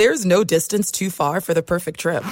There's no distance too far for the perfect trip.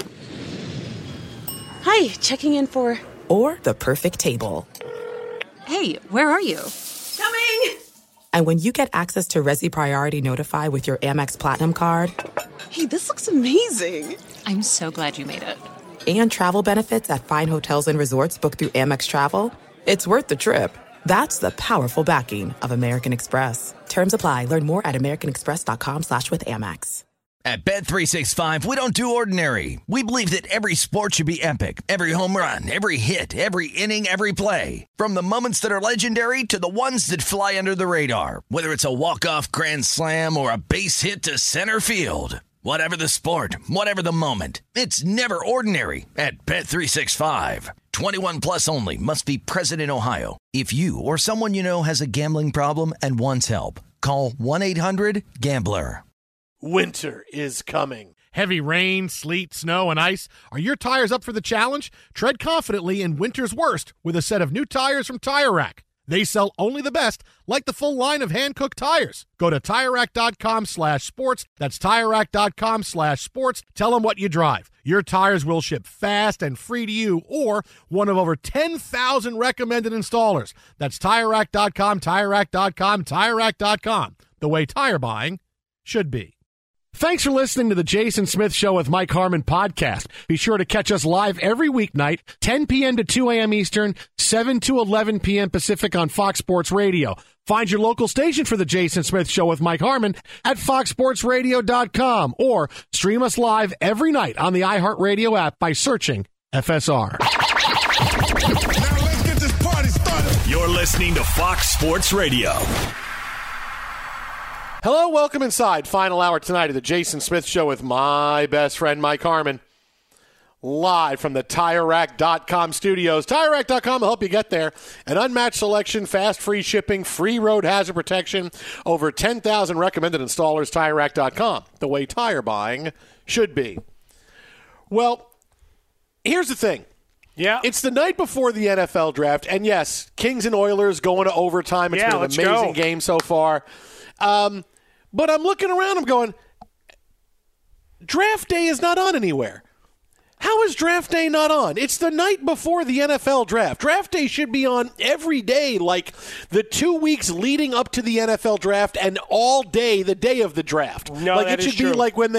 Hi, checking in for... Or the perfect table. Hey, where are you? Coming! And when you get access to Resi Priority Notify with your Amex Platinum card... Hey, this looks amazing. I'm so glad you made it. And travel benefits at fine hotels and resorts booked through Amex Travel, it's worth the trip. That's the powerful backing of American Express. Terms apply. Learn more at americanexpress.com/withAmex. At Bet365, we don't do ordinary. We believe that every sport should be epic. Every home run, every hit, every inning, every play. From the moments that are legendary to the ones that fly under the radar. Whether it's a walk-off grand slam or a base hit to center field. Whatever the sport, whatever the moment, it's never ordinary at Bet365. 21 plus only. Must be present in Ohio. If you or someone you know has a gambling problem and wants help, call 1-800-GAMBLER. Winter is coming. Heavy rain, sleet, snow, and ice. Are your tires up for the challenge? Tread confidently in winter's worst with a set of new tires from Tire Rack. They sell only the best, like the full line of hand-cooked tires. Go to TireRack.com/sports. That's TireRack.com/sports. Tell them what you drive. Your tires will ship fast and free to you or one of over 10,000 recommended installers. That's TireRack.com, TireRack.com, TireRack.com. The way tire buying should be. Thanks for listening to the Jason Smith Show with Mike Harmon podcast. Be sure to catch us live every weeknight, 10 p.m. to 2 a.m. Eastern, 7 to 11 p.m. Pacific on Fox Sports Radio. Find your local station for the Jason Smith Show with Mike Harmon at foxsportsradio.com or stream us live every night on the iHeartRadio app by searching FSR. Now let's get this party started. You're listening to Fox Sports Radio. Hello, welcome inside. Final hour tonight of the Jason Smith Show with my best friend, Mike Harmon. Live from the TireRack.com studios. TireRack.com will help you get there. An unmatched selection, fast, free shipping, free road hazard protection. Over 10,000 recommended installers. TireRack.com, the way tire buying should be. Well, here's the thing. Yeah. It's the night before the NFL draft. And yes, Kings and Oilers going to overtime. It's been an amazing game so far. But I'm looking around, I'm going, draft day is not on anywhere. How is draft day not on? It's the night before the NFL draft. Draft day should be on every day, like the 2 weeks leading up to the NFL draft and all day, the day of the draft. No, like that it should is be true. like what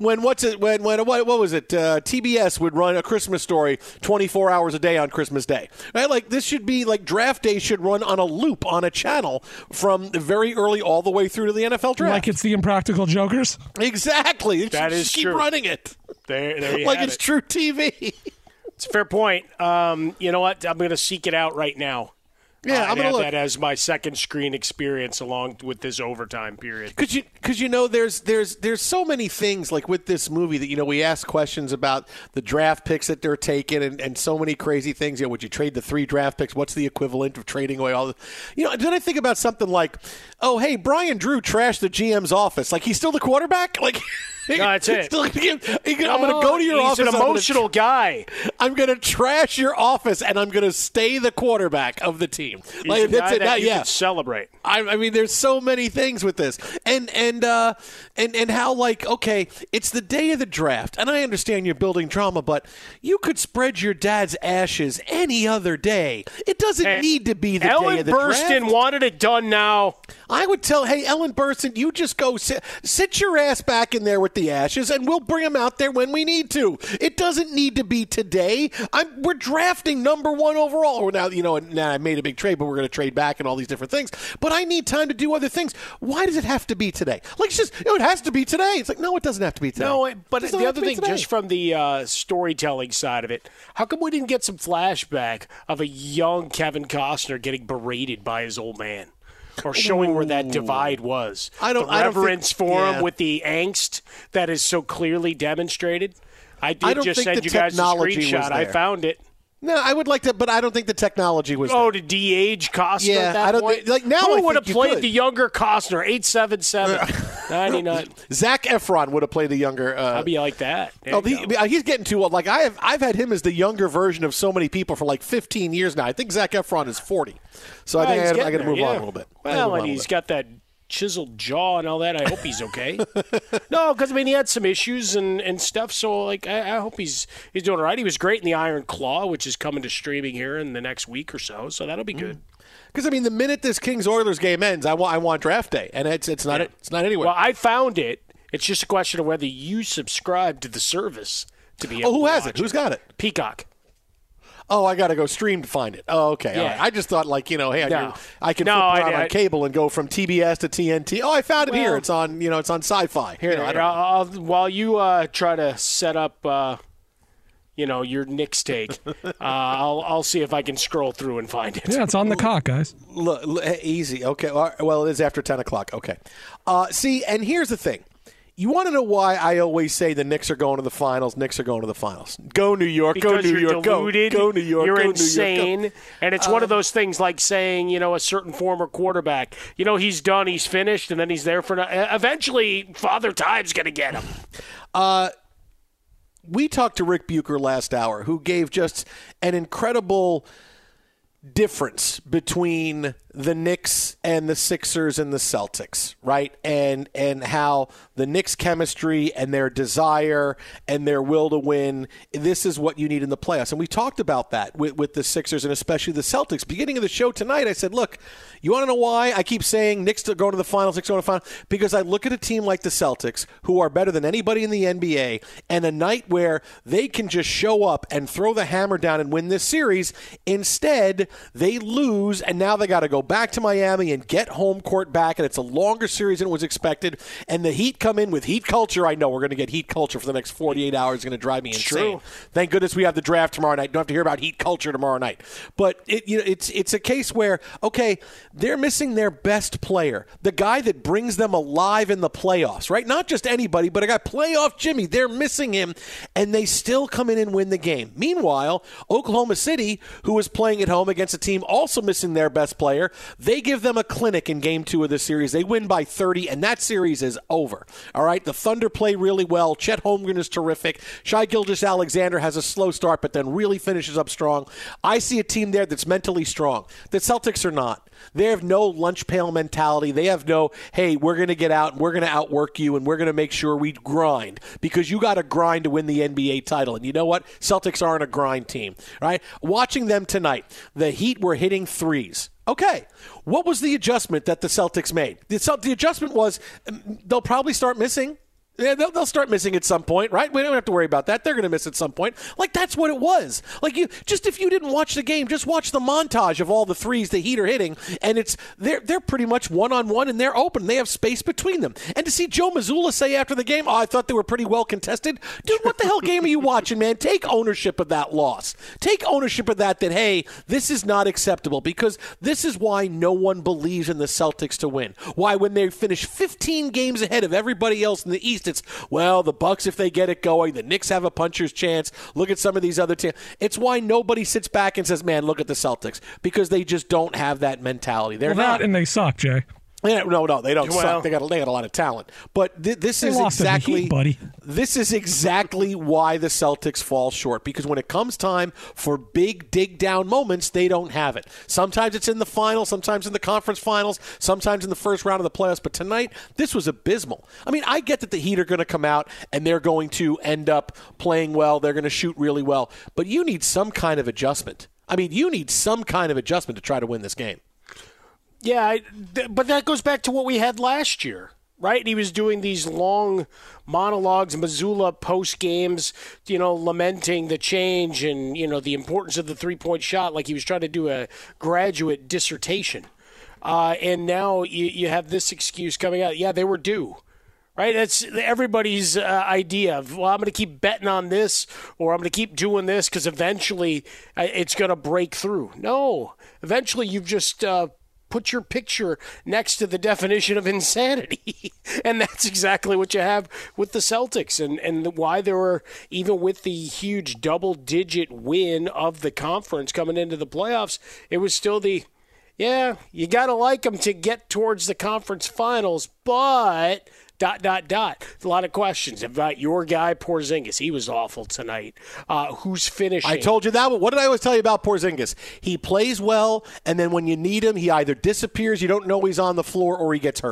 was it? TBS would run A Christmas Story 24 hours a day on Christmas Day. Right? Like this should be like draft day should run on a loop on a channel from very early all the way through to the NFL draft. Like it's the Impractical Jokers? Exactly. That is keep true. running it. There you like have it's it. true TV. It's a fair point. You know what? I'm going to seek it out right now. Yeah, I'm going going to to have that as my second screen experience along with this overtime period. Because you know, there's so many things like with this movie that, you know, we ask questions about the draft picks that they're taking and so many crazy things. You know, would you trade the 3 draft picks? What's the equivalent of trading away all the, you know, then I think about something like, oh, hey, Brian Drew trashed the GM's office. Like, he's still the quarterback? Like, no, that's it. I'm going to go to your office. He's an emotional guy. I'm going to trash your office, and I'm going to stay the quarterback of the team. He's Like, a guy that's it. that you Yeah. can celebrate. I mean, there's so many things with this, and how, like, okay, it's the day of the draft, and I understand you're building drama, but you could spread your dad's ashes any other day. It doesn't need to be the day of the draft. Ellen Burstyn wanted it done now. I would tell, hey, Ellen Burstyn, you just go sit your ass back in there with the ashes, and we'll bring them out there when we need to. It doesn't need to be today. We're drafting number 1 overall. Or now, you know, now I made a big trade, but we're going to trade back and all these different things. But I need time to do other things. Why does it have to be today? Like, it's just, it has to be today. It's like, no, it doesn't have to be today. No, but It doesn't the have to other be thing, today. just from the storytelling side of it, how come we didn't get some flashback of a young Kevin Costner getting berated by his old man? Or showing where that divide was. The reverence for him with the angst that is so clearly demonstrated. I did just send you guys a screenshot. I found it. No, I would like to, but I don't think the technology was. Oh, to de-age Costner Yeah, at that I don't point? think, like now. Who I would have think you played could. the younger Costner? 877-99. Zac Efron would have played the younger. I'd be like that. He's getting too old. Like I've had him as the younger version of so many people for like 15 years now. I think Zac Efron is 40, so I think I got to move on a little bit. Well, and he's got that chiseled jaw and all that. I hope he's okay. No, because, he had some issues and stuff, so, I hope he's doing all right. He was great in the Iron Claw, which is coming to streaming here in the next week or so that'll be good. Because, the minute this Kings-Oilers game ends, I want draft day, and it's not anywhere. Well, I found it. It's just a question of whether you subscribe to the service to be able to who has watch it? Who's got it? Peacock. Oh, I got to go stream to find it. Oh, okay. Yeah. All right. I just thought, I can flip No, around on cable and go from TBS to TNT. Oh, I found it here. It's on, it's on Sci-Fi. Here, while you try to set up, your Knicks take, I'll see if I can scroll through and find it. Yeah, it's on the cock, guys. Look, easy. Okay. Well, it is after 10 o'clock. Okay. See, and here's the thing. You want to know why I always say the Knicks are going to the finals? Knicks are going to the finals. Go New York. Because go New you're York. deluded, go New York. You're go insane. New York, and it's one of those things like saying, a certain former quarterback, he's done, he's finished, and then he's there for eventually Father Time's going to get him. We talked to Rick Bucher last hour, who gave just an incredible difference between the Knicks and the Sixers and the Celtics, right? And how the Knicks' chemistry and their desire and their will to win, this is what you need in the playoffs. And we talked about that with the Sixers and especially the Celtics. Beginning of the show tonight, I said, look, you want to know why I keep saying Knicks are going to the finals, Knicks are going to the finals? Because I look at a team like the Celtics, who are better than anybody in the NBA, and a night where they can just show up and throw the hammer down and win this series. Instead, they lose, and now they got to go back to Miami and get home court back, and it's a longer series than was expected. And the Heat come in with Heat culture. I know we're going to get Heat culture for the next 48 hours. It's going to drive me insane. True. Thank goodness we have the draft tomorrow night. Don't have to hear about Heat culture tomorrow night. But it's a case where, okay, they're missing their best player, the guy that brings them alive in the playoffs, right? Not just anybody, but a guy, playoff Jimmy. They're missing him, and they still come in and win the game. Meanwhile, Oklahoma City, who is playing at home against a team also missing their best player, they give them a clinic in Game 2 of the series. They win by 30, and that series is over. All right, the Thunder play really well. Chet Holmgren is terrific. Shai Gilgeous-Alexander has a slow start, but then really finishes up strong. I see a team there that's mentally strong. The Celtics are not. They have no lunch pail mentality. They have no, hey, we're going to get out and we're going to outwork you and we're going to make sure we grind, because you got to grind to win the NBA title. And you know what? Celtics aren't a grind team, right? Watching them tonight, the Heat were hitting threes. Okay, what was the adjustment that the Celtics made? The adjustment was they'll probably start missing. Yeah, they'll start missing at some point, right? We don't have to worry about that. They're going to miss at some point. That's what it was. If you didn't watch the game, just watch the montage of all the threes the Heat are hitting, and they're pretty much one-on-one, and they're open. They have space between them. And to see Joe Mazzulla say after the game, I thought they were pretty well contested. Dude, what the hell game are you watching, man? Take ownership of that loss. Take ownership of that, hey, this is not acceptable, because this is why no one believes in the Celtics to win. Why, when they finish 15 games ahead of everybody else in the East, it's, well, the Bucks, if they get it going, the Knicks have a puncher's chance. Look at some of these other teams. It's why nobody sits back and says, man, look at the Celtics, because they just don't have that mentality. They're not, and they suck, Jay. Yeah, no, they don't suck. They got a lot of talent. But this is exactly why the Celtics fall short, because when it comes time for big dig down moments, they don't have it. Sometimes it's in the finals, sometimes in the conference finals, sometimes in the first round of the playoffs. But tonight, this was abysmal. I mean, I get that the Heat are going to come out and they're going to end up playing well. They're going to shoot really well. But you need some kind of adjustment. I mean, you need some kind of adjustment to try to win this game. Yeah, but that goes back to what we had last year, right? And he was doing these long monologues, Mazzulla post games, lamenting the change and, the importance of the three-point shot, like he was trying to do a graduate dissertation. And now you have this excuse coming out. Yeah, they were due. Right? That's everybody's idea of, well, I'm going to keep betting on this, or I'm going to keep doing this because eventually it's going to break through. No. Eventually you've just put your picture next to the definition of insanity. And that's exactly what you have with the Celtics, and why they were, even with the huge double-digit win of the conference coming into the playoffs, it was still you got to like them to get towards the conference finals, but... ... A lot of questions about your guy, Porzingis. He was awful tonight. Who's finishing? I told you that one. What did I always tell you about Porzingis? He plays well, and then when you need him, he either disappears, you don't know he's on the floor, or he gets hurt.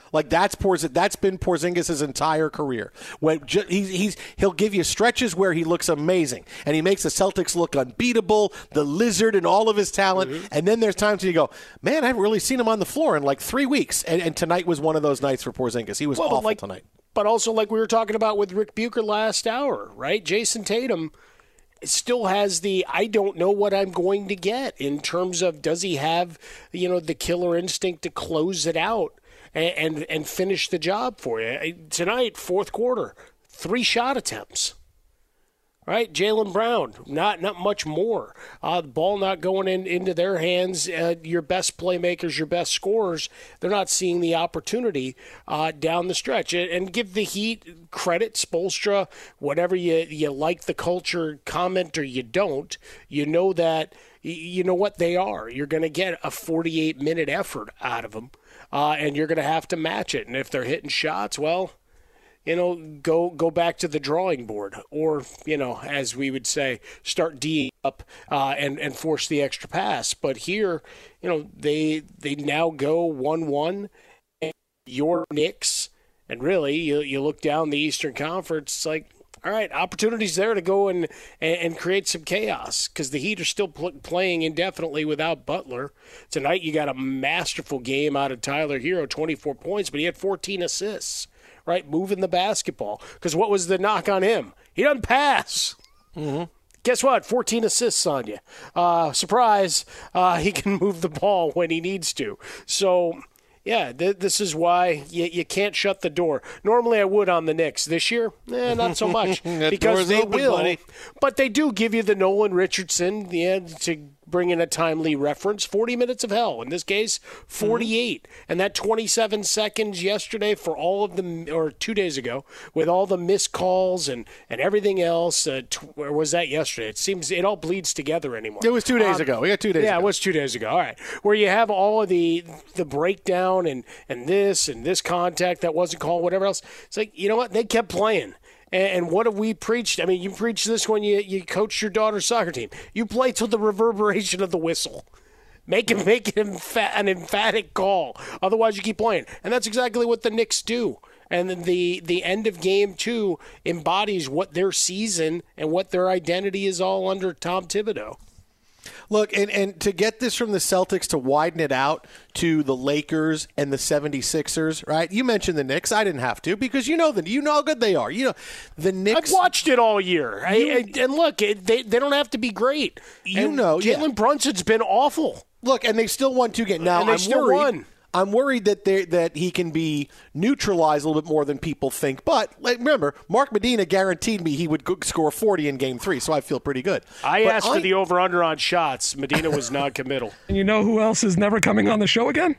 Like that's been Porzingis' entire career. When he'll give you stretches where he looks amazing, and he makes the Celtics look unbeatable, the lizard and all of his talent. Mm-hmm. And then there's times when you go, man, I haven't really seen him on the floor in like 3 weeks. And tonight was one of those nights for Porzingis. He was awful tonight. But also, like we were talking about with Rick Bucher last hour, right? Jason Tatum still has the I don't know what I'm going to get in terms of does he have, the killer instinct to close it out and finish the job for you. Tonight, fourth quarter, 3 shot attempts. Right, Jaylen Brown, not much more. The ball not going into their hands. Your best playmakers, your best scorers, they're not seeing the opportunity down the stretch. And give the Heat credit, Spoelstra, whatever you like the culture comment or you don't, you know that you know what they are. You're going to get a 48-minute effort out of them, and you're going to have to match it. And if they're hitting shots, well, go back to the drawing board, or as we would say, start D up and force the extra pass. But here, they now go 1-1. And your Knicks, and really, you look down the Eastern Conference, it's like, all right, opportunities there to go and create some chaos because the Heat are still playing indefinitely without Butler. Tonight, you got a masterful game out of Tyler Hero, 24 points, but he had 14 assists. Right, moving the basketball. Because what was the knock on him? He doesn't pass. Mm-hmm. Guess what? 14 assists on you. Surprise, he can move the ball when he needs to. So, yeah, this is why you can't shut the door. Normally I would on the Knicks. This year, not so much. Because they will. Buddy. But they do give you the Nolan Richardson to bring in a timely reference, 40 minutes of hell. In this case, 48. Mm-hmm. And that 27 seconds yesterday for all of them, or 2 days ago, with all the missed calls and everything else. Or was that yesterday? It seems it all bleeds together anymore. It was 2 days ago. We got 2 days ago. Yeah, it was 2 days ago. All right. Where you have all of the breakdown and this contact that wasn't called, whatever else. It's like, you know what? They kept playing. And what have we preached? I mean, you preached this when you coached your daughter's soccer team. You play till the reverberation of the whistle. Make it an emphatic call. Otherwise, you keep playing. And that's exactly what the Knicks do. And then the end of game 2 embodies what their season and what their identity is all under Tom Thibodeau. Look, and to get this from the Celtics to widen it out to the Lakers and the 76ers, right? You mentioned the Knicks. I didn't have to because you know how good they are. The Knicks. I've watched it all year. And look, they don't have to be great. Jalen Brunson's been awful. Look, and they still won 2 games. Now, I'm worried that he can be neutralized a little bit more than people think. But remember, Mark Medina guaranteed me he would score 40 in Game 3, so I feel pretty good. I asked for the over-under on shots. Medina was non-committal. And you know who else is never coming on the show again?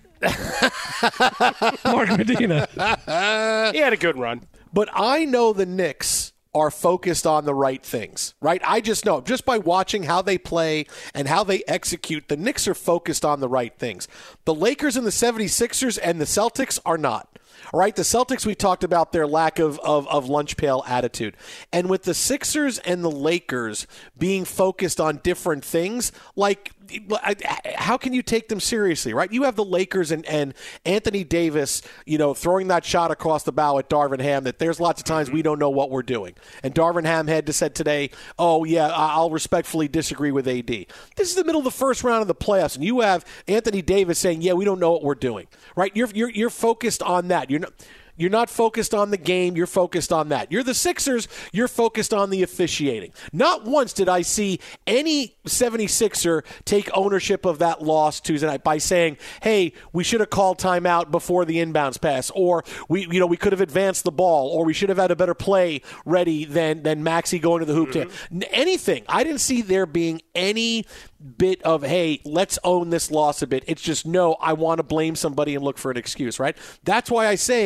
Mark Medina. He had a good run. But I know the Knicks are focused on the right things, right? I just know, just by watching how they play and how they execute, the Knicks are focused on the right things. The Lakers and the 76ers and the Celtics are not. All right, the Celtics, we talked about their lack of lunch pail attitude. And with the Sixers and the Lakers being focused on different things, like how can you take them seriously, right? You have the Lakers and Anthony Davis, throwing that shot across the bow at Darvin Ham that there's lots of times we don't know what we're doing. And Darvin Ham had to said today, oh, yeah, I'll respectfully disagree with AD. This is the middle of the first round of the playoffs, and you have Anthony Davis saying, yeah, we don't know what we're doing, right? You're focused on that. You're not focused on the game. You're focused on that. You're the Sixers. You're focused on the officiating. Not once did I see any 76er take ownership of that loss Tuesday night by saying, hey, we should have called timeout before the inbounds pass, or we could have advanced the ball, or we should have had a better play ready than Maxey going to the hoop. Anything. I didn't see there being any bit of, hey, let's own this loss a bit. It's just, no, I want to blame somebody and look for an excuse, right? That's why I say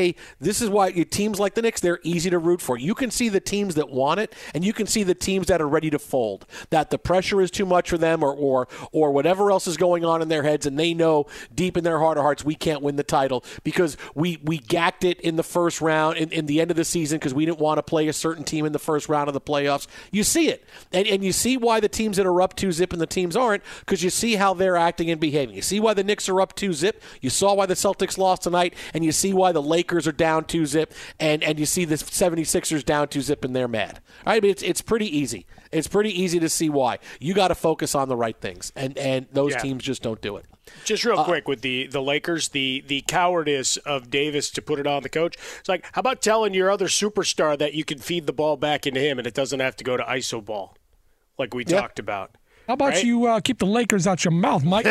This is why teams like the Knicks, they're easy to root for. You can see the teams that want it, and you can see the teams that are ready to fold, that the pressure is too much for them or whatever else is going on in their heads, and they know deep in their heart of hearts we can't win the title because we gacked it in the first round, in the end of the season, because we didn't want to play a certain team in the first round of the playoffs. You see it, and you see why the teams that are up 2-0 and the teams aren't, because you see how they're acting and behaving. You see why the Knicks are up 2-0. You saw why the Celtics lost tonight, and you see why the Lakers are down 2-0, and you see the 76ers down 2-0, and they're mad. All right, but it's pretty easy. It's pretty easy to see why. You got to focus on the right things, and those teams just don't do it. Just real quick with the Lakers, the cowardice of Davis to put it on the coach. It's like, how about telling your other superstar that you can feed the ball back into him and it doesn't have to go to iso ball, like we talked about. How about you keep the Lakers out your mouth, Mike?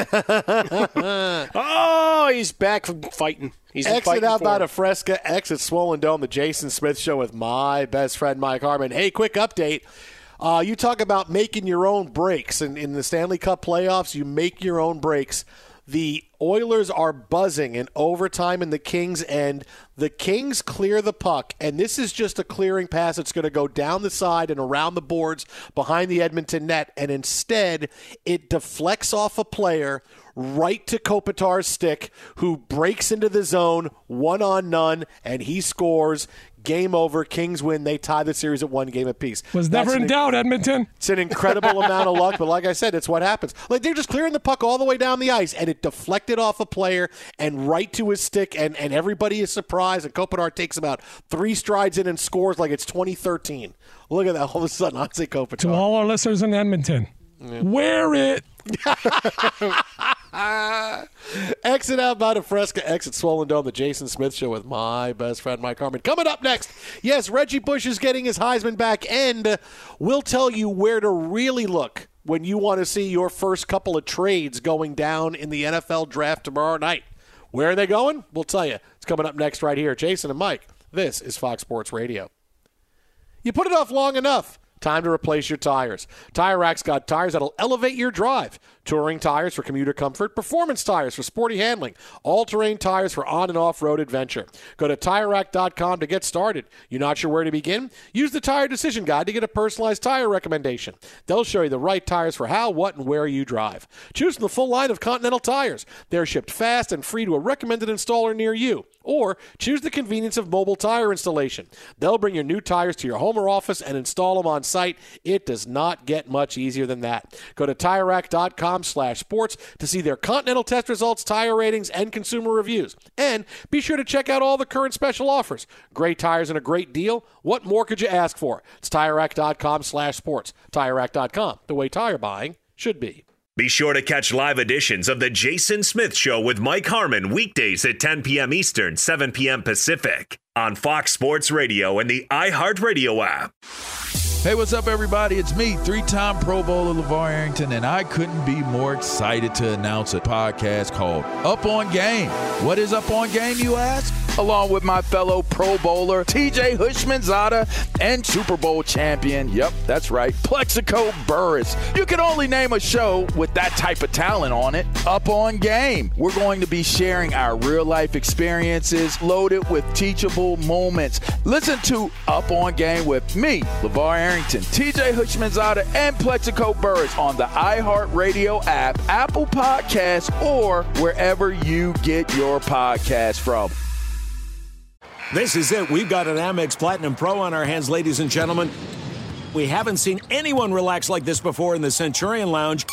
Oh, he's back from fighting. He's exit out by the Fresca, exit Swollen Dome, the Jason Smith Show with my best friend, Mike Harmon. Hey, quick update. You talk about making your own breaks. And in the Stanley Cup playoffs, you make your own breaks. The Oilers are buzzing in overtime in the Kings' end. The Kings clear the puck, and this is just a clearing pass that's going to go down the side and around the boards behind the Edmonton net, and instead it deflects off a player right to Kopitar's stick, who breaks into the zone, 1-on-none, and he scores. Game over. Kings win. They tie the series at 1 game apiece. Was never in doubt, Edmonton. It's an incredible amount of luck, but like I said, it's what happens. Like, they're just clearing the puck all the way down the ice, and it deflected off a player and right to his stick, and everybody is surprised, and Kopitar takes about 3 strides in and scores like it's 2013. Look at that. All of a sudden, Anze Kopitar. To all our listeners in Edmonton, wear it. Exit out by the Fresca, exit Swollen Dome, the Jason Smith Show with my best friend Mike Harmon. Coming up next, yes, Reggie Bush is getting his Heisman back, and we'll tell you where to really look when you want to see your first couple of trades going down in the NFL draft tomorrow night. Where are they going? We'll tell you. It's coming up next right here. Jason and Mike, this is Fox Sports Radio. You put it off long enough. Time to replace your tires. Tire Rack's got tires that'll elevate your drive. Touring tires for commuter comfort, performance tires for sporty handling, all-terrain tires for on- and off-road adventure. Go to TireRack.com to get started. You're not sure where to begin? Use the Tire Decision Guide to get a personalized tire recommendation. They'll show you the right tires for how, what, and where you drive. Choose from the full line of Continental tires. They're shipped fast and free to a recommended installer near you. Or choose the convenience of mobile tire installation. They'll bring your new tires to your home or office and install them on site. It does not get much easier than that. Go to TireRack.com/sports to see their Continental test results, tire ratings, and consumer reviews. And be sure to check out all the current special offers. Great tires and a great deal. What more could you ask for? It's TireRack.com/sports. TireRack.com, the way tire buying should be. Be sure to catch live editions of The Jason Smith Show with Mike Harmon weekdays at 10 p.m. Eastern, 7 p.m. Pacific on Fox Sports Radio and the iHeartRadio app. Hey, what's up, everybody? It's me, 3-time Pro Bowler LeVar Arrington, and I couldn't be more excited to announce a podcast called Up On Game. What is Up On Game, you ask? Along with my fellow Pro Bowler, TJ Houshmandzadeh, and Super Bowl champion, yep, that's right, Plexico Burress. You can only name a show with that type of talent on it. Up On Game. We're going to be sharing our real-life experiences loaded with teachable moments. Listen to Up On Game with me, LeVar Arrington, TJ Houshmandzadeh, and Plexico Burress on the iHeartRadio app, Apple Podcasts, or wherever you get your podcasts from. This is it. We've got an Amex Platinum Pro on our hands, ladies and gentlemen. We haven't seen anyone relax like this before in the Centurion Lounge.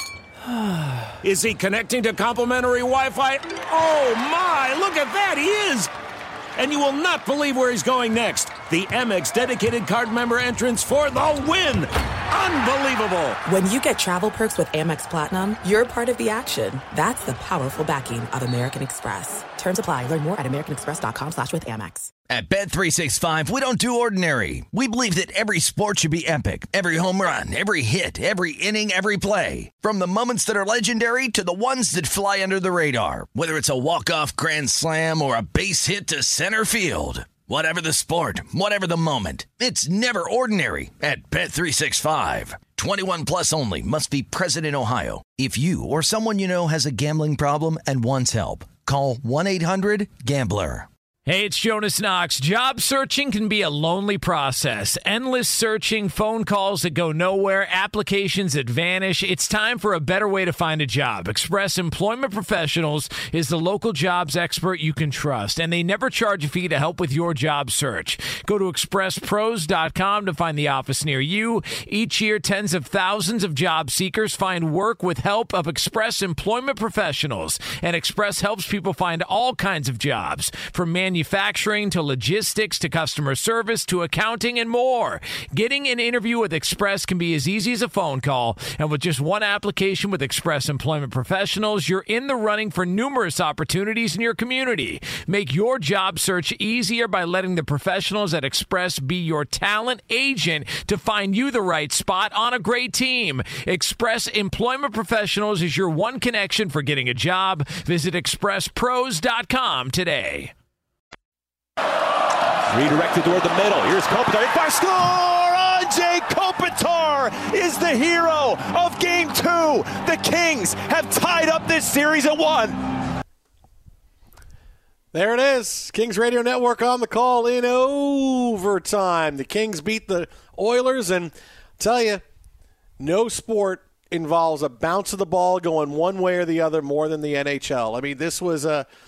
Is he connecting to complimentary Wi-Fi? Oh, my. Look at that. He is. And you will not believe where he's going next. The Amex dedicated card member entrance for the win. Unbelievable. When you get travel perks with Amex Platinum, you're part of the action. That's the powerful backing of American Express. Terms apply. Learn more at americanexpress.com/withAmex. At Bet365, we don't do ordinary. We believe that every sport should be epic. Every home run, every hit, every inning, every play. From the moments that are legendary to the ones that fly under the radar. Whether it's a walk-off grand slam or a base hit to center field. Whatever the sport, whatever the moment, it's never ordinary at Bet365. 21 plus only. Must be present in Ohio. If you or someone you know has a gambling problem and wants help, call 1-800-GAMBLER. Hey, it's Jonas Knox. Job searching can be a lonely process. Endless searching, phone calls that go nowhere, applications that vanish. It's time for a better way to find a job. Express Employment Professionals is the local jobs expert you can trust, and they never charge a fee to help with your job search. Go to expresspros.com to find the office near you. Each year, tens of thousands of job seekers find work with help of Express Employment Professionals, and Express helps people find all kinds of jobs, from manufacturing to logistics to customer service to accounting and more. Getting an interview with Express can be as easy as a phone call, and with just one application with Express Employment Professionals, you're in the running for numerous opportunities in your community. Make your job search easier by letting the professionals at Express be your talent agent to find you the right spot on a great team. Express Employment Professionals is your one connection for getting a job. Visit expresspros.com today. Redirected toward the middle. Here's Kopitar. Fire score! Anze Kopitar is the hero of Game 2. The Kings have tied up this series at 1. There it is. Kings Radio Network on the call in overtime. The Kings beat the Oilers, and tell you, no sport involves a bounce of the ball going one way or the other more than the NHL. I mean, this was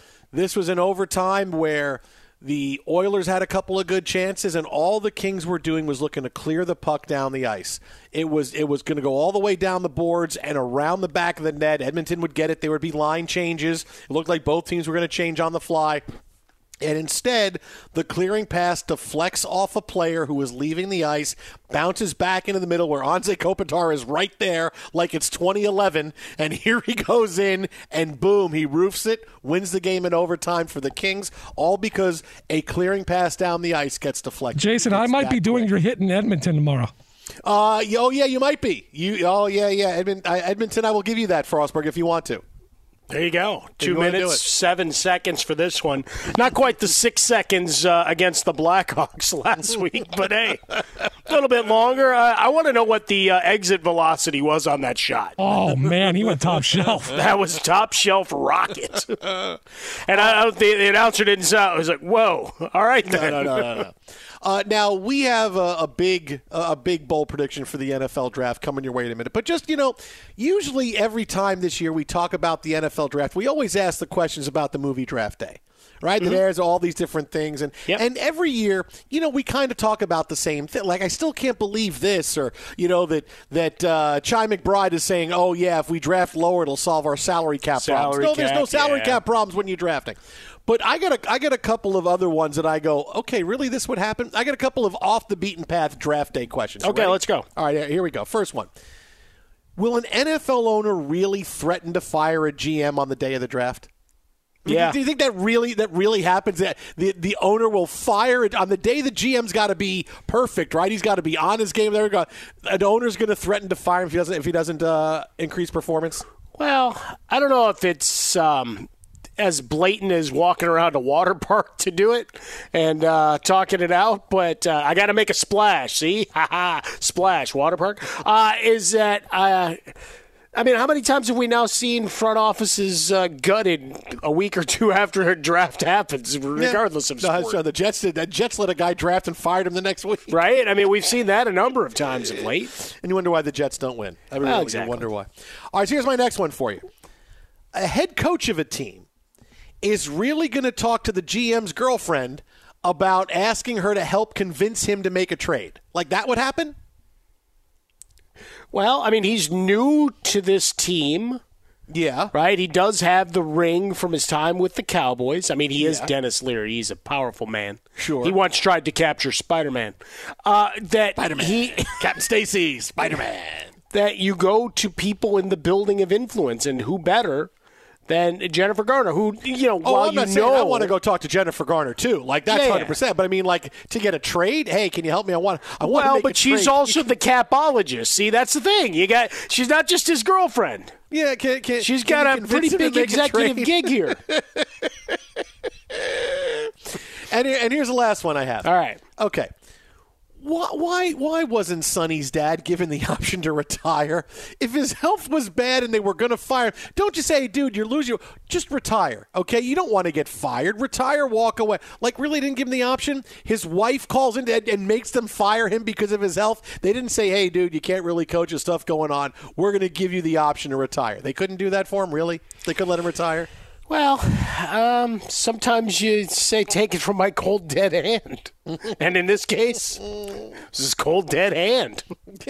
an overtime where the Oilers had a couple of good chances, and all the Kings were doing was looking to clear the puck down the ice. It was going to go all the way down the boards and around the back of the net. Edmonton would get it. There would be line changes. It looked like both teams were going to change on the fly. And instead, the clearing pass deflects off a player who was leaving the ice, bounces back into the middle where Anze Kopitar is right there like it's 2011, and here he goes in, and boom, he roofs it, wins the game in overtime for the Kings, all because a clearing pass down the ice gets deflected. Jason, I might be doing your hit in Edmonton tomorrow. Oh, yeah, you might be. Edmonton, I will give you that, Frostberg, if you want to. There you go. 2 minutes, 7 seconds for this one. Not quite the 6 seconds against the Blackhawks last week, but hey, a little bit longer. I want to know what the exit velocity was on that shot. Oh, man, he went top shelf. That was top shelf rocket. And the announcer didn't sound. I was like, whoa. All right, then. No. Now, we have a big bold prediction for the NFL draft coming your way in a minute. But just, usually every time this year we talk about the NFL draft, we always ask the questions about the movie Draft Day, right? Mm-hmm. That airs all these different things. And every year, we kind of talk about the same thing. Like, I still can't believe this, or, that Chi McBride is saying, oh, yeah, if we draft lower, it'll solve our salary cap problems. No, there's no salary cap problems when you're drafting. But I got a couple of other ones that I go, okay, really, this would happen? I got a couple of off-the-beaten-path draft day questions. Okay, let's go. All right, here we go. First one. Will an NFL owner really threaten to fire a GM on the day of the draft? Yeah. Do you think that really happens? That the owner will fire it on the day the GM's got to be perfect, right? He's got to be on his game. There we go. An owner's going to threaten to fire him if he doesn't increase performance? Well, I don't know if it's as blatant as walking around a water park to do it and talking it out, but I got to make a splash. See? Splash, water park. Is that how many times have we now seen front offices gutted a week or two after a draft happens, regardless of sport? No, the Jets let a guy draft and fired him the next week. Right? I mean, we've seen that a number of times of late. And you wonder why the Jets don't win. Exactly. You wonder why. All right, so here's my next one for you. A head coach of a team is really going to talk to the GM's girlfriend about asking her to help convince him to make a trade. Like, that would happen? Well, I mean, he's new to this team. Yeah. Right? He does have the ring from his time with the Cowboys. I mean, he is Dennis Leary. He's a powerful man. Sure. He once tried to capture Spider-Man. Spider-Man. Captain Stacy, Spider-Man. That you go to people in the building of influence, and who better than Jennifer Garner, who, I want to go talk to Jennifer Garner, too. Like, that's 100%. But, I mean, like, to get a trade, hey, can you help me? I want to make a trade. She's also the capologist. See, that's the thing. She's not just his girlfriend. Yeah, she's got a pretty big executive gig here. And here's the last one I have. All right. Okay. Why wasn't Sonny's dad given the option to retire? If his health was bad and they were going to fire him, don't just say, hey, dude, you're losing. Just retire, okay? You don't want to get fired. Retire, walk away. Like, really didn't give him the option? His wife calls in and makes them fire him because of his health? They didn't say, hey, dude, you can't really coach, there's stuff going on. We're going to give you the option to retire. They couldn't do that for him, really? They couldn't let him retire? Well, sometimes you say, take it from my cold, dead hand. And in this case, this is cold, dead hand.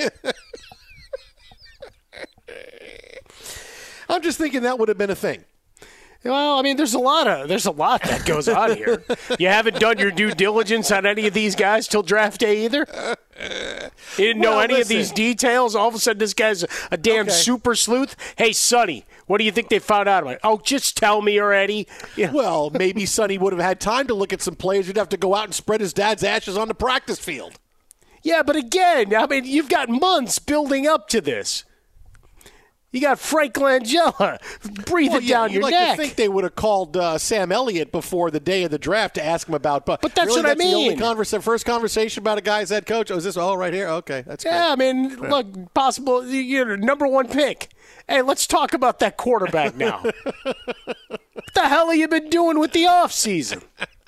I'm just thinking that would have been a thing. Well, I mean, there's a lot that goes on here. You haven't done your due diligence on any of these guys till draft day either? You didn't know any of these details? All of a sudden, this guy's a damn super sleuth? Hey, Sonny, what do you think they found out about it? Oh, just tell me already. Yeah. Well, maybe Sonny would have had time to look at some players. He'd have to go out and spread his dad's ashes on the practice field. Yeah, but again, I mean, you've got months building up to this. You got Frank Langella breathing down your neck. You'd like to think they would have called Sam Elliott before the day of the draft to ask him about. But that's really, what I mean. The only first conversation about a guy's head coach. Oh, is this all right here? Okay, that's great. Yeah, I mean, look, possible. You're number one pick. Hey, let's talk about that quarterback now. What the hell have you been doing with the offseason?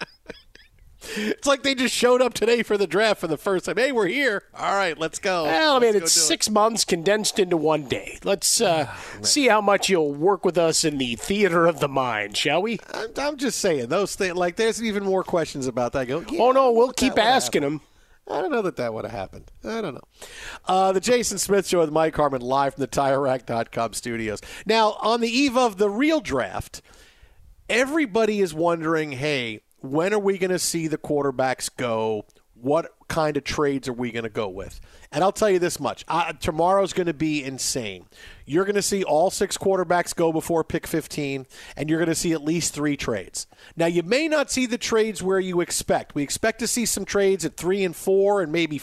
It's like they just showed up today for the draft for the first time. Hey, we're here. All right, let's go. Well, I mean, it's 6 months condensed into one day. Let's see how much you'll work with us in the theater of the mind, shall we? I'm just saying, those things, like, there's even more questions about that. We'll keep asking them. I don't know that would have happened. I don't know. The Jason Smith Show with Mike Harmon live from the TireRack.com studios. Now, on the eve of the real draft, everybody is wondering, hey, when are we going to see the quarterbacks go? What kind of trades are we going to go with? And I'll tell you this much. Tomorrow's going to be insane. You're going to see all 6 quarterbacks go before pick 15, and you're going to see at least 3 trades. Now, you may not see the trades where you expect. We expect to see some trades at 3 and 4 and maybe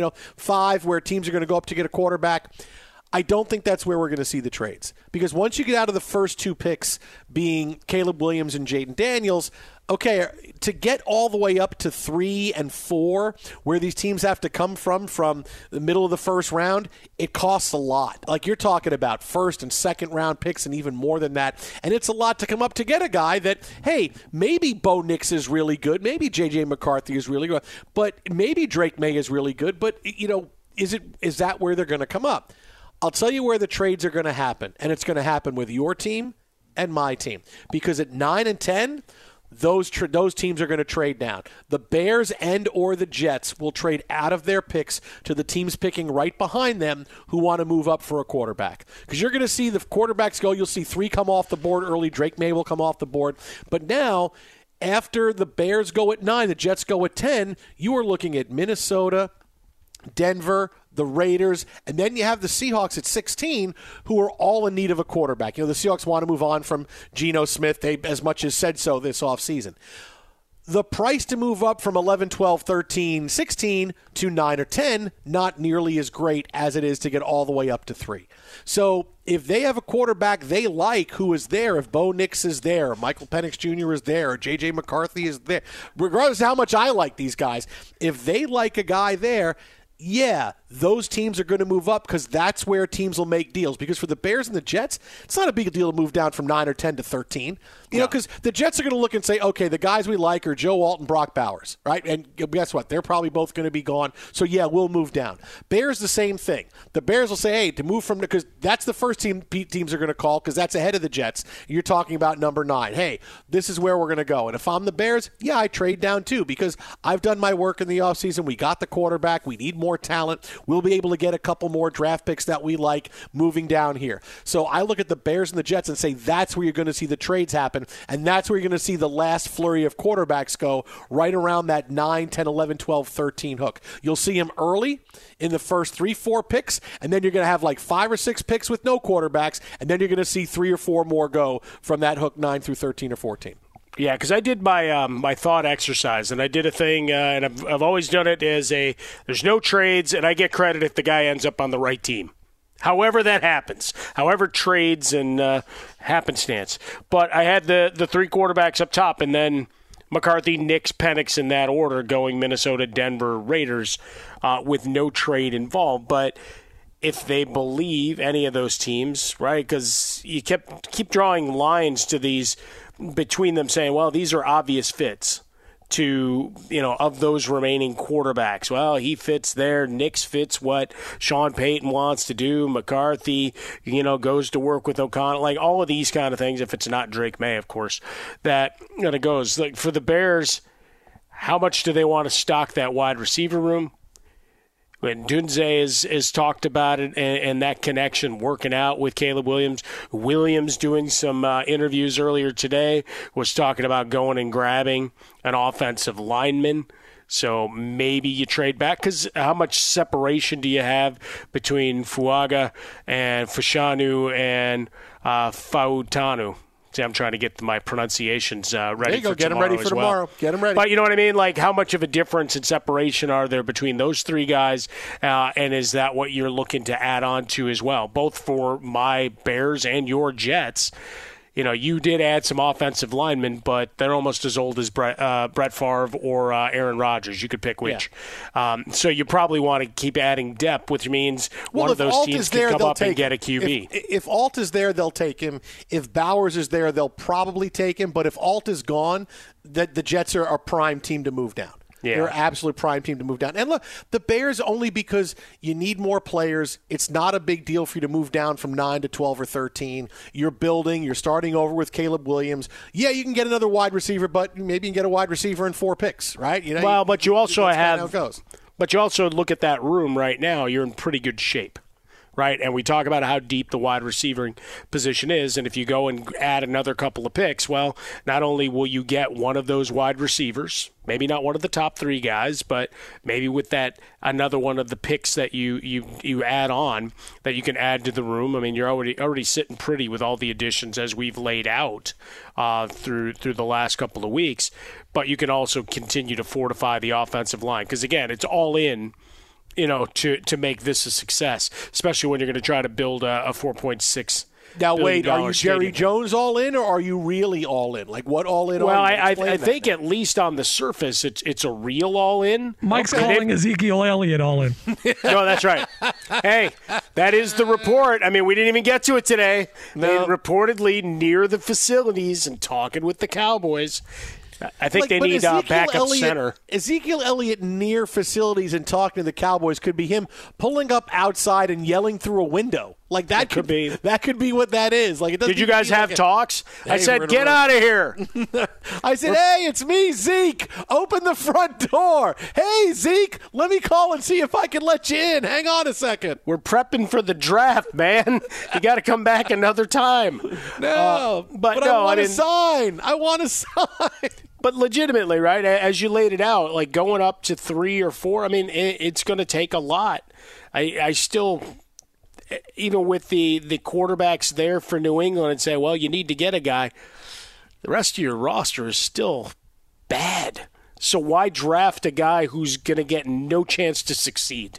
5 where teams are going to go up to get a quarterback. I don't think that's where we're going to see the trades. Because once you get out of the first 2 picks being Caleb Williams and Jaden Daniels, okay, to get all the way up to 3 and 4, where these teams have to come from the middle of the first round, it costs a lot. Like, you're talking about first and second round picks and even more than that. And it's a lot to come up to get a guy that, hey, maybe Bo Nix is really good. Maybe J.J. McCarthy is really good. But maybe Drake May is really good. But, is that where they're going to come up? I'll tell you where the trades are going to happen, and it's going to happen with your team and my team. Because at 9 and 10, those teams are going to trade down. The Bears and or the Jets will trade out of their picks to the teams picking right behind them who want to move up for a quarterback. Because you're going to see the quarterbacks go. You'll see 3 come off the board early. Drake May will come off the board. But now, after the Bears go at 9, the Jets go at 10, you are looking at Minnesota, Denver, the Raiders, and then you have the Seahawks at 16, who are all in need of a quarterback. The Seahawks want to move on from Geno Smith. They as much as said so this offseason. The price to move up from 11, 12, 13, 16 to 9 or 10, not nearly as great as it is to get all the way up to 3. So if they have a quarterback they like who is there, if Bo Nix is there, Michael Penix Jr. is there, or J.J. McCarthy is there, regardless of how much I like these guys, if they like a guy there, yeah, those teams are going to move up because that's where teams will make deals. Because for the Bears and the Jets, it's not a big deal to move down from 9 or 10 to 13. Because the Jets are going to look and say, okay, the guys we like are Joe Alt and Brock Bowers, right? And guess what? They're probably both going to be gone. So, yeah, we'll move down. Bears, the same thing. The Bears will say, hey, to move from – because that's the first teams are going to call because that's ahead of the Jets. You're talking about number 9. Hey, this is where we're going to go. And if I'm the Bears, yeah, I trade down too because I've done my work in the offseason. We got the quarterback. We need more talent. We'll be able to get a couple more draft picks that we like moving down here. So I look at the Bears and the Jets and say that's where you're going to see the trades happen, and that's where you're going to see the last flurry of quarterbacks go right around that 9, 10, 11, 12, 13 hook. You'll see them early in the first 3, 4 picks, and then you're going to have like 5 or 6 picks with no quarterbacks, and then you're going to see 3 or 4 more go from that hook 9 through 13 or 14. Yeah, because I did my my thought exercise, and I did a thing, and I've always done it as there's no trades, and I get credit if the guy ends up on the right team. However that happens, however trades and happenstance. But I had the 3 quarterbacks up top, and then McCarthy, Knicks, Penix in that order, going Minnesota, Denver, Raiders, with no trade involved. But if they believe any of those teams, right, because you keep drawing lines to these between them saying, well, these are obvious fits to, of those remaining quarterbacks. Well, he fits there. Knicks fits what Sean Payton wants to do. McCarthy, goes to work with O'Connell. Like all of these kind of things, if it's not Drake May, of course, that it goes. Like for the Bears, how much do they want to stock that wide receiver room? When Dunze is talked about it and that connection working out with Caleb Williams. Williams doing some interviews earlier today was talking about going and grabbing an offensive lineman. So maybe you trade back because how much separation do you have between Fuaga and Fashanu and Fautanu? See, I'm trying to get my pronunciations ready. There you go. Get them ready for tomorrow. Get them ready. But you know what I mean? Like, how much of a difference and separation are there between those three guys? And is that what you're looking to add on to as well? Both for my Bears and your Jets. You did add some offensive linemen, but they're almost as old as Brett Favre or Aaron Rodgers. You could pick which. Yeah. So you probably want to keep adding depth, which means one of those teams can come up and get a QB. If Alt is there, they'll take him. If Bowers is there, they'll probably take him. But if Alt is gone, the Jets are a prime team to move down. Yeah. They're an absolute prime team to move down. And look, the Bears only because you need more players. It's not a big deal for you to move down from 9 to 12 or 13. You're building. You're starting over with Caleb Williams. Yeah, you can get another wide receiver, but maybe you can get a wide receiver in 4 picks, right? But you also have how it goes. But you also look at that room right now. You're in pretty good shape. Right, and we talk about how deep the wide receiving position is, and if you go and add another couple of picks, well, not only will you get one of those wide receivers, maybe not one of the top 3 guys, but maybe with that another one of the picks that you add on that you can add to the room. I mean, you're already sitting pretty with all the additions as we've laid out through the last couple of weeks, but you can also continue to fortify the offensive line because again, it's all in. To make this a success, especially when you're going to try to build a $4.6 Now, wait, are you stadium. Jerry Jones all in, or are you really all in? Like, what all in well, are you? I think at least on the surface, it's a real all in. Mike's calling Ezekiel Elliott all in. No, that's right. Hey, that is the report. I mean, we didn't even get to it today. No. They reportedly near the facilities and talking with the Cowboys. I think they need a backup center. Ezekiel Elliott near facilities and talking to the Cowboys could be him pulling up outside and yelling through a window. Like that could be what that is. Like, it doesn't. Did you guys have talks? I said, "Get out of here." I said, "Hey, it's me, Zeke. Open the front door. Hey, Zeke, let me call and see if I can let you in. Hang on a second. We're prepping for the draft, man. You got to come back another time." No, but no, I want to sign. But legitimately, right, as you laid it out, like going up to 3 or 4, I mean, it's going to take a lot. I still, even with the quarterbacks there for New England and say, well, you need to get a guy, the rest of your roster is still bad. So why draft a guy who's going to get no chance to succeed?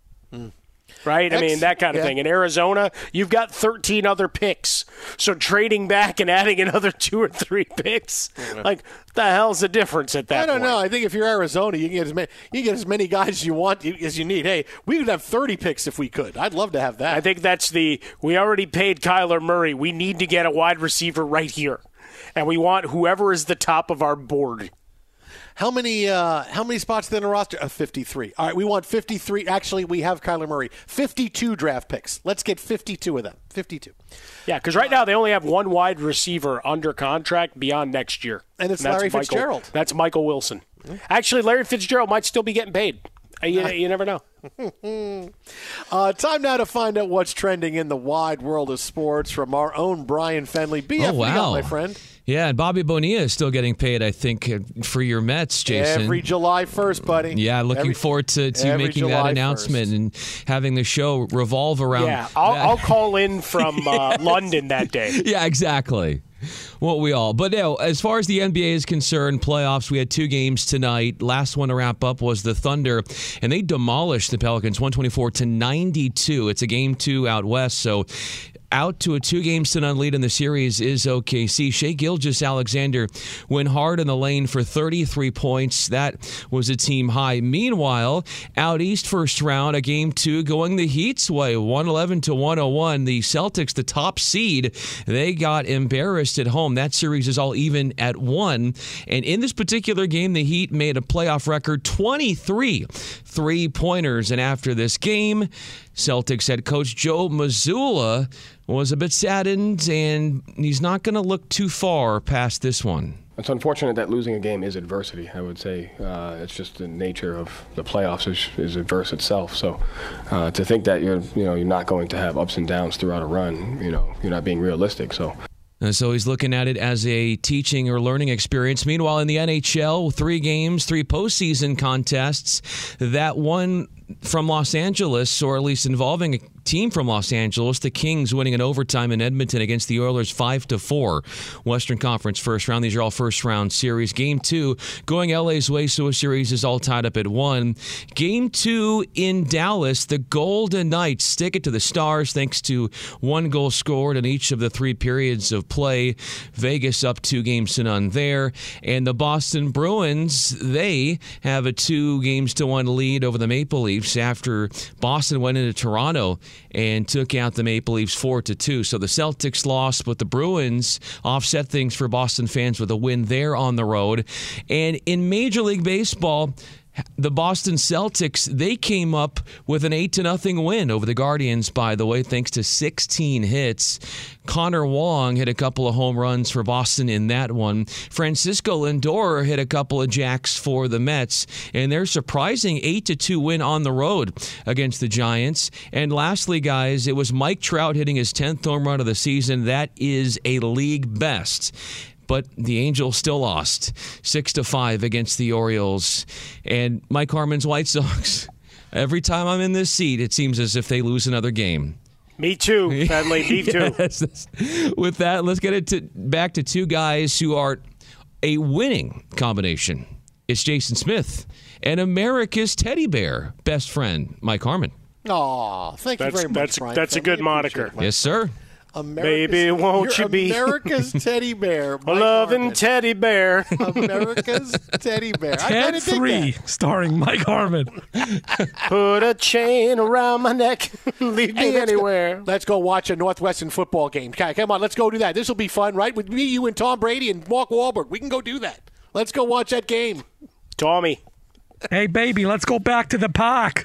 Right? I mean, that kind of thing. In Arizona, you've got 13 other picks. So trading back and adding another 2 or 3 picks, like, the hell's the difference at that point? I don't know. I think if you're Arizona, you can get as many guys as you want as you need. Hey, we could have 30 picks if we could. I'd love to have that. I think that's we already paid Kyler Murray. We need to get a wide receiver right here. And we want whoever is the top of our board. How many spots in the roster? 53. All right, we want 53. Actually, we have Kyler Murray. 52 draft picks. Let's get 52 of them. 52. Yeah, because right now they only have one wide receiver under contract beyond next year. And it's Larry Fitzgerald. That's Michael Wilson. Actually, Larry Fitzgerald might still be getting paid. You never know. Time now to find out what's trending in the wide world of sports from our own Brian Fenley. BF, wow. You got, my friend. Yeah, and Bobby Bonilla is still getting paid, I think, for your Mets, Jason. Every July 1st, buddy. Yeah, looking forward to making July that announcement 1st. And having the show revolve around. Yeah, I'll call in from London that day. Yeah, exactly. Won't we all? But no, as far as the NBA is concerned, playoffs, we had 2 games tonight. Last one to wrap up was the Thunder, and they demolished the Pelicans 124-92. It's a game 2 out west, so out to a 2-game-to-none lead in the series is OKC. Shai Gilgeous-Alexander went hard in the lane for 33 points. That was a team high. Meanwhile, out east first round, a game 2 going the Heat's way, 111-101. The Celtics, the top seed, they got embarrassed at home. That series is all even at 1. And in this particular game, the Heat made a playoff record 23 3-pointers. And after this game, Celtics head coach Joe Mazzulla was a bit saddened, and he's not going to look too far past this one. It's unfortunate that losing a game is adversity, I would say. It's just the nature of the playoffs is adverse itself. So to think that you're not going to have ups and downs throughout a run, you're not being realistic. So he's looking at it as a teaching or learning experience. Meanwhile, in the NHL, 3 games, 3 postseason contests. That one from Los Angeles, or at least involving a team from Los Angeles, the Kings winning in overtime in Edmonton against the Oilers 5-4. Western Conference first round. These are all first round series. Game 2 going LA's way, so a series is all tied up at 1. Game 2 in Dallas, the Golden Knights stick it to the Stars thanks to 1 goal scored in each of the 3 periods of play. Vegas up 2-0 there. And the Boston Bruins, they have a 2-1 lead over the Maple Leafs after Boston went into Toronto and took out the Maple Leafs 4-2. So the Celtics lost, but the Bruins offset things for Boston fans with a win there on the road. And in Major League Baseball, the Boston Celtics, they came up with an 8-0 win over the Guardians, by the way, thanks to 16 hits. Connor Wong hit a couple of home runs for Boston in that one. Francisco Lindor hit a couple of jacks for the Mets, and their surprising 8-2 win on the road against the Giants. And lastly, guys, it was Mike Trout hitting his 10th home run of the season. That is a league best. But the Angels still lost 6-5 against the Orioles. And Mike Harmon's White Sox, every time I'm in this seat, it seems as if they lose another game. Me too, Fenley, me too. Yes. With that, let's get it back to 2 guys who are a winning combination. It's Jason Smith and America's teddy bear best friend, Mike Harmon. Oh, thank you very much, Brian. That's a good moniker. Yes, sir. Baby, won't you be America's teddy bear? A loving teddy bear. America's teddy bear. Ted 3, starring Mike Harmon. Put a chain around my neck. Leave me anywhere. Let's go watch a Northwestern football game. Okay, come on, let's go do that. This will be fun, right? With me, you, and Tom Brady and Mark Wahlberg. We can go do that. Let's go watch that game. Tommy. Hey, baby, let's go back to the park.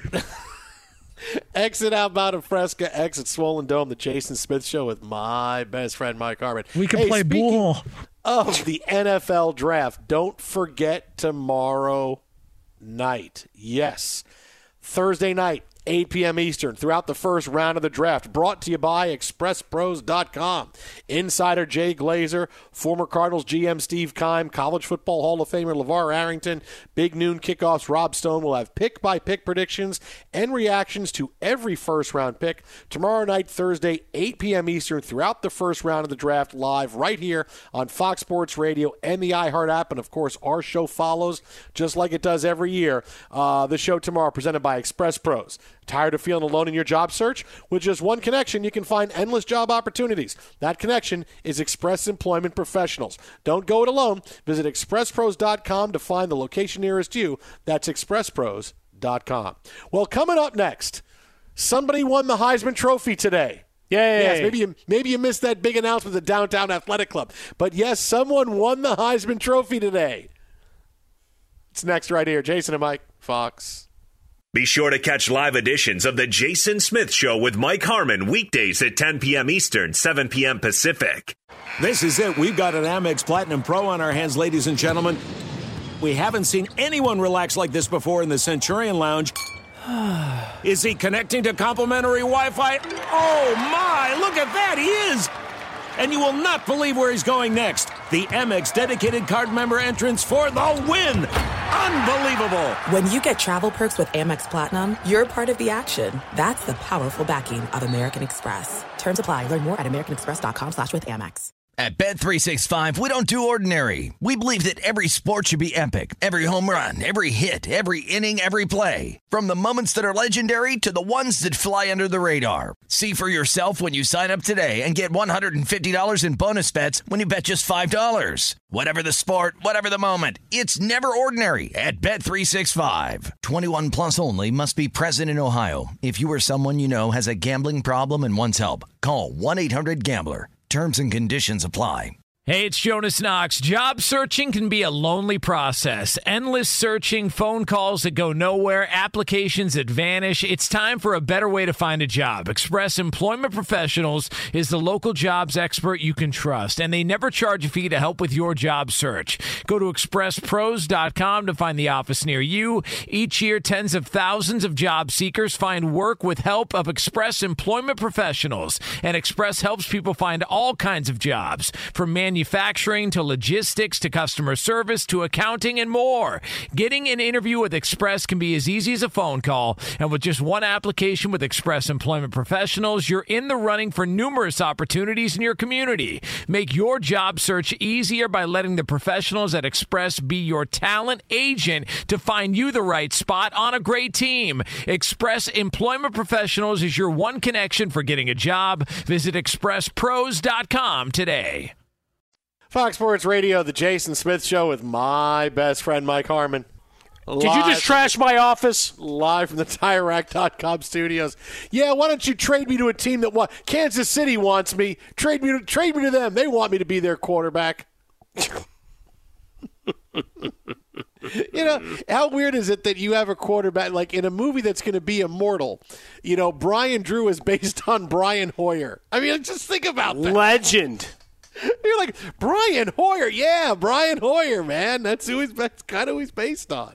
Exit outbound of Fresca, exit Swollen Dome, the Jason Smith Show with my best friend, Mike Harmon. We can play ball. Of the NFL draft, don't forget tomorrow night. Yes, Thursday night, 8 p.m. Eastern, throughout the first round of the draft. Brought to you by ExpressPros.com. Insider Jay Glazer, former Cardinals GM Steve Keim, College Football Hall of Famer LeVar Arrington, Big Noon Kickoffs Rob Stone will have pick-by-pick predictions and reactions to every first-round pick. Tomorrow night, Thursday, 8 p.m. Eastern, throughout the first round of the draft, live right here on Fox Sports Radio and the iHeart app. And, of course, our show follows just like it does every year. The show tomorrow presented by Express Pros. Tired of feeling alone in your job search? With just one connection, you can find endless job opportunities. That connection is Express Employment Professionals. Don't go it alone. Visit ExpressPros.com to find the location nearest you. That's ExpressPros.com. Well, coming up next, somebody won the Heisman Trophy today. Yay. Yes, maybe you missed that big announcement of the Downtown Athletic Club. But, yes, someone won the Heisman Trophy today. It's next right here. Jason and Mike, Fox. Be sure to catch live editions of The Jason Smith Show with Mike Harmon weekdays at 10 p.m. Eastern, 7 p.m. Pacific. This is it. We've got an Amex Platinum Pro on our hands, ladies and gentlemen. We haven't seen anyone relax like this before in the Centurion Lounge. Is he connecting to complimentary Wi-Fi? Oh, my. Look at that. He is. And you will not believe where he's going next. The Amex dedicated card member entrance for the win. Unbelievable. When you get travel perks with Amex Platinum, you're part of the action. That's the powerful backing of American Express. Terms apply. Learn more at americanexpress.com/withAmex. At Bet365, we don't do ordinary. We believe that every sport should be epic. Every home run, every hit, every inning, every play. From the moments that are legendary to the ones that fly under the radar. See for yourself when you sign up today and get $150 in bonus bets when you bet just $5. Whatever the sport, whatever the moment, it's never ordinary at Bet365. 21 plus only. Must be present in Ohio. If you or someone you know has a gambling problem and wants help, call 1-800-GAMBLER. Terms and conditions apply. Hey, it's Jonas Knox. Job searching can be a lonely process. Endless searching, phone calls that go nowhere, applications that vanish. It's time for a better way to find a job. Express Employment Professionals is the local jobs expert you can trust, and they never charge a fee to help with your job search. Go to expresspros.com to find the office near you. Each year, tens of thousands of job seekers find work with help of Express Employment Professionals, and Express helps people find all kinds of jobs, from manufacturing to logistics to customer service to accounting and more. Getting an interview with Express can be as easy as a phone call, and with just one application with Express Employment Professionals, you're in the running for numerous opportunities in your community. Make your job search easier by letting the professionals at Express be your talent agent to find you the right spot on a great team. Express Employment Professionals is your one connection for getting a job. Visit expresspros.com today. Fox Sports Radio, the Jason Smith Show with my best friend, Mike Harmon. Did you just trash my office? Live from the TireRack.com studios. Yeah, why don't you trade me to a team that Kansas City wants me. Trade me to them. They want me to be their quarterback. You know, how weird is it that you have a quarterback, like in a movie that's going to be immortal, you know, Brian Drew is based on Brian Hoyer. I mean, just think about that. Legend. You're like, Brian Hoyer. Yeah, Brian Hoyer, man. That's kind of who he's based on.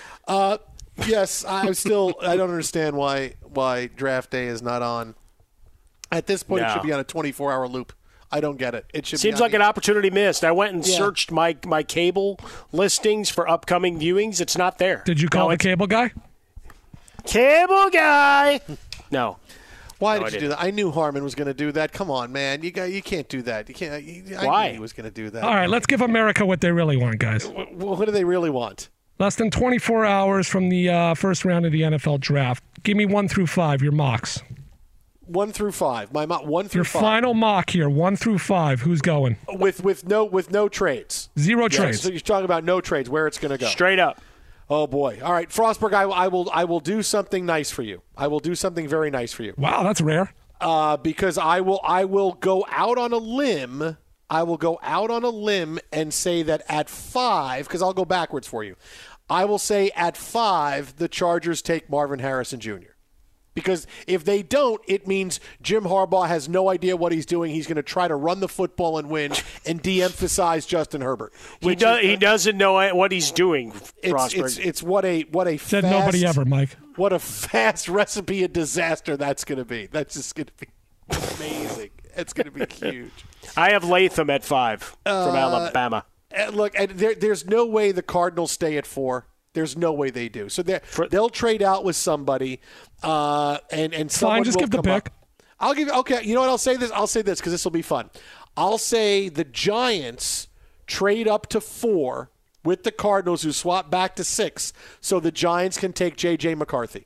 Yes, I don't understand why draft day is not on. At this point, It should be on a 24-hour loop. I don't get it. It should seems like an opportunity missed. I went and searched my cable listings for upcoming viewings. It's not there. Did you call the cable guy? Cable guy. No. Why did you do that? I knew Harmon was going to do that. Come on, man. You can't do that. You can't. Why? I knew he was going to do that. All right, let's give America what they really want, guys. What do they really want? Less than 24 hours from the first round of the NFL draft. Give me 1 through 5, your mocks. 1 through 5. My mock 1 through your 5. Your final mock here, 1 through 5. Who's going? With no trades. Zero trades. So you're talking about no trades. Where it's going to go? Straight up. Oh boy! All right, Frostberg. I will do something nice for you. I will do something very nice for you. Wow, that's rare. Because I will go out on a limb. I will go out on a limb and say that at 5, because I'll go backwards for you. I will say at 5, the Chargers take Marvin Harrison Jr. Because if they don't, it means Jim Harbaugh has no idea what he's doing. He's going to try to run the football and win and de-emphasize Justin Herbert. He doesn't know what he's doing, Frostberg. It's what a said fast, nobody ever, Mike. What a fast recipe of disaster that's going to be. That's just going to be amazing. It's going to be huge. I have Latham at 5 from Alabama. Look, there's no way the Cardinals stay at 4. There's no way they do. So they'll trade out with somebody, and someone fine. Just will give the come pick. up. I'll give. Okay, you know what? I'll say this. I'll say this because this will be fun. I'll say the Giants trade up to 4 with the Cardinals, who swap back to 6, so the Giants can take J.J. McCarthy.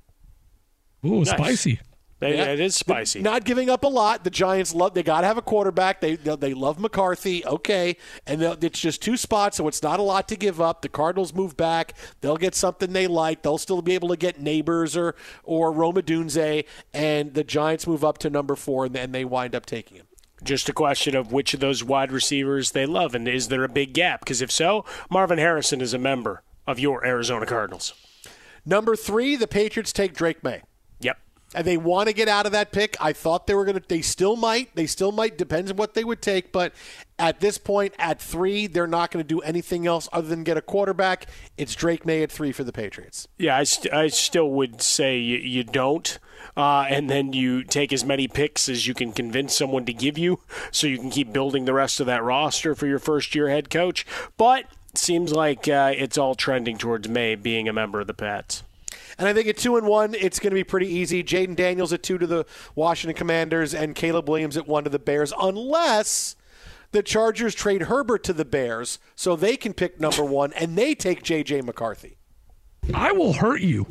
Ooh, nice. Spicy. It is spicy. Not giving up a lot. The Giants they got to have a quarterback. They love McCarthy. Okay, and it's just 2 spots, so it's not a lot to give up. The Cardinals move back. They'll get something they like. They'll still be able to get Neighbors or Roma Dunze, and the Giants move up to number 4, and they wind up taking him. Just a question of which of those wide receivers they love, and is there a big gap? Because if so, Marvin Harrison is a member of your Arizona Cardinals. Number 3, the Patriots take Drake May. Yep. And they want to get out of that pick. I thought they were going to. They still might. Depends on what they would take. But at this point, at 3, they're not going to do anything else other than get a quarterback. It's Drake May at 3 for the Patriots. Yeah, I still would say you don't. And then you take as many picks as you can convince someone to give you so you can keep building the rest of that roster for your first-year head coach. But it seems like it's all trending towards May being a member of the Pats. And I think at 2-1, it's going to be pretty easy. Jaden Daniels at 2 to the Washington Commanders and Caleb Williams at 1 to the Bears, unless the Chargers trade Herbert to the Bears so they can pick number 1 and they take J.J. McCarthy. I will hurt you.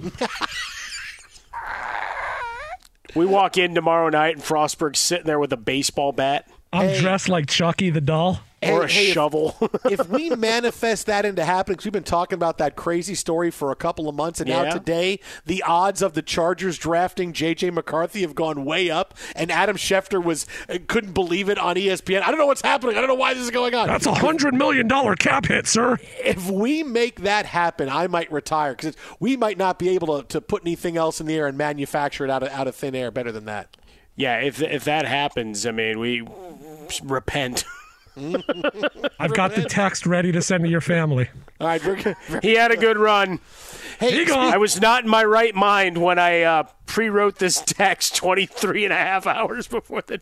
We walk in tomorrow night and Frostberg's sitting there with a baseball bat. I'm dressed like Chucky the doll. Or a shovel. If we manifest that into happening, because we've been talking about that crazy story for a couple of months, and now today the odds of the Chargers drafting J.J. McCarthy have gone way up, and Adam Schefter couldn't believe it on ESPN. I don't know what's happening. I don't know why this is going on. That's a $100 million cap hit, sir. If we make that happen, I might retire, because we might not be able to put anything else in the air and manufacture it out of thin air better than that. Yeah, if that happens, I mean, we repent. I've got the text ready to send to your family. All right, he had a good run. Hey, I was not in my right mind when I pre-wrote this text 23 and a half hours before the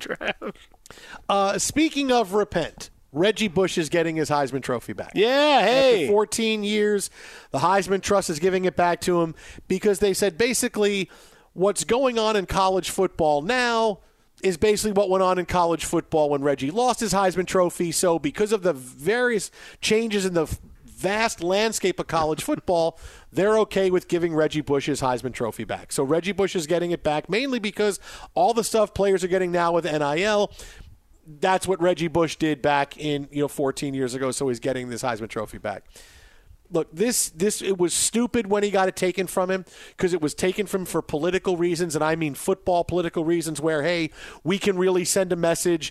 draft. Speaking of repent, Reggie Bush is getting his Heisman Trophy back. Yeah, hey. After 14 years, the Heisman Trust is giving it back to him because they said basically what's going on in college football now is basically what went on in college football when Reggie lost his Heisman Trophy. So because of the various changes in the vast landscape of college football, they're okay with giving Reggie Bush his Heisman Trophy back. So Reggie Bush is getting it back mainly because all the stuff players are getting now with NIL, that's what Reggie Bush did back in 14 years ago, so he's getting this Heisman Trophy back. Look, it was stupid when he got it taken from him because it was taken from him for political reasons, and I mean football political reasons where, hey, we can really send a message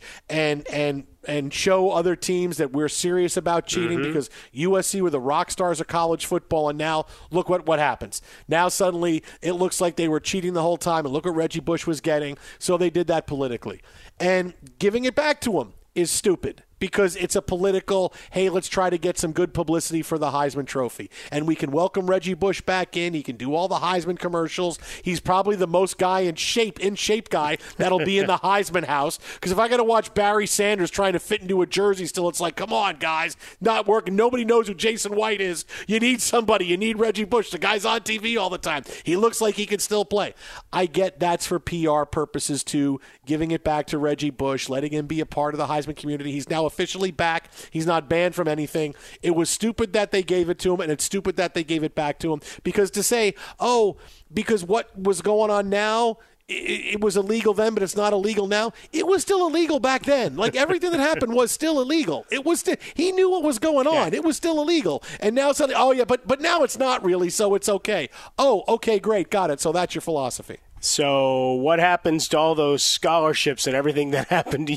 and show other teams that we're serious about cheating because USC were the rock stars of college football, and now look what happens. Now suddenly it looks like they were cheating the whole time, and look what Reggie Bush was getting, so they did that politically. And giving it back to him is stupid. Because it's a political, hey, let's try to get some good publicity for the Heisman Trophy. And we can welcome Reggie Bush back in. He can do all the Heisman commercials. He's probably the most in shape guy that'll be in the Heisman house. Because if I got to watch Barry Sanders trying to fit into a jersey still, it's like, come on, guys, not working. Nobody knows who Jason White is. You need somebody. You need Reggie Bush. The guy's on TV all the time. He looks like he can still play. I get that's for PR purposes too, giving it back to Reggie Bush, letting him be a part of the Heisman community. He's now officially back. He's not banned from anything. It was stupid that they gave it to him, and it's stupid that they gave it back to him. Because to say, because what was going on now, it was illegal then, but it's not illegal now. It was still illegal back then. Like everything that happened was still illegal. It was he knew what was going on. Yeah. It was still illegal. And now suddenly, but now it's not really, so it's okay. Oh, okay, great, got it. So that's your philosophy. So what happens to all those scholarships and everything that happened to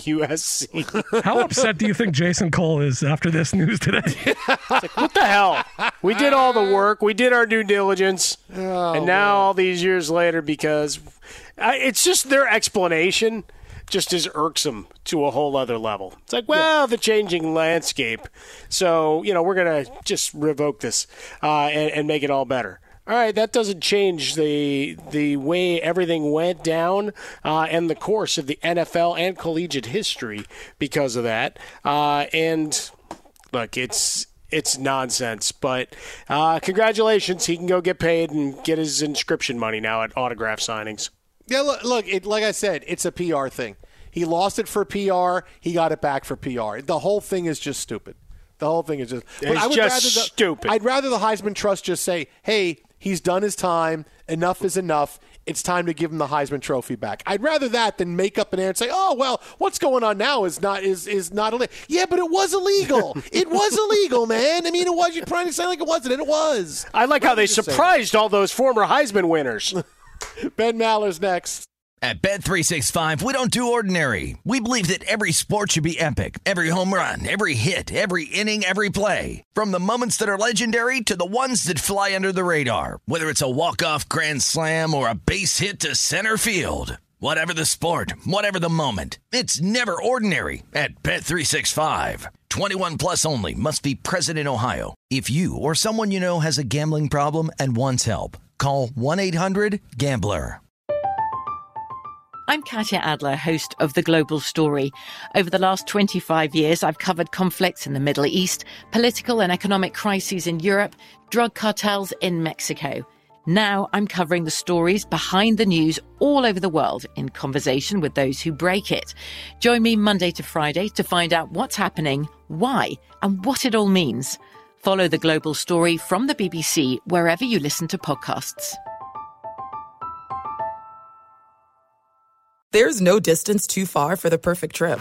USC? How upset do you think Jason Cole is after this news today? It's like, what the hell? We did all the work. We did our due diligence. And now all these years later, because it's just their explanation just is irksome to a whole other level. It's like, the changing landscape. So, we're going to just revoke this and make it all better. All right, that doesn't change the way everything went down and the course of the NFL and collegiate history because of that. And look, it's nonsense, but congratulations. He can go get paid and get his inscription money now at autograph signings. Yeah, look, like I said, it's a PR thing. He lost it for PR. He got it back for PR. The whole thing is just stupid. The whole thing is just stupid. I'd rather the Heisman Trust just say, hey, he's done his time. Enough is enough. It's time to give him the Heisman Trophy back. I'd rather that than make up an air and say, oh, well, what's going on now is not illegal. Yeah, but it was illegal. It was illegal, man. I mean, it was. You're trying to say like it wasn't, and it was. I like how they surprised all those former Heisman winners. Ben Maller's next. At Bet365, we don't do ordinary. We believe that every sport should be epic. Every home run, every hit, every inning, every play. From the moments that are legendary to the ones that fly under the radar. Whether it's a walk-off grand slam or a base hit to center field. Whatever the sport, whatever the moment. It's never ordinary at Bet365. 21 plus only. Must be present in Ohio. If you or someone you know has a gambling problem and wants help, call 1-800-GAMBLER. I'm Katya Adler, host of The Global Story. Over the last 25 years, I've covered conflicts in the Middle East, political and economic crises in Europe, drug cartels in Mexico. Now I'm covering the stories behind the news all over the world in conversation with those who break it. Join me Monday to Friday to find out what's happening, why, and what it all means. Follow The Global Story from the BBC wherever you listen to podcasts. There's no distance too far for the perfect trip.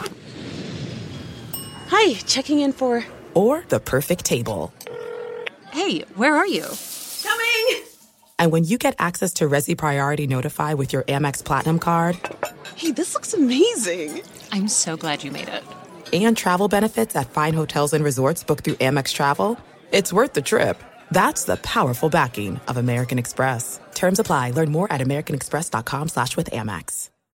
Hi, checking in for... Or the perfect table. Hey, where are you? Coming! And when you get access to Resi Priority Notify with your Amex Platinum card... Hey, this looks amazing! I'm so glad you made it. And travel benefits at fine hotels and resorts booked through Amex Travel, it's worth the trip. That's the powerful backing of American Express. Terms apply. Learn more at americanexpress.com/withAmex.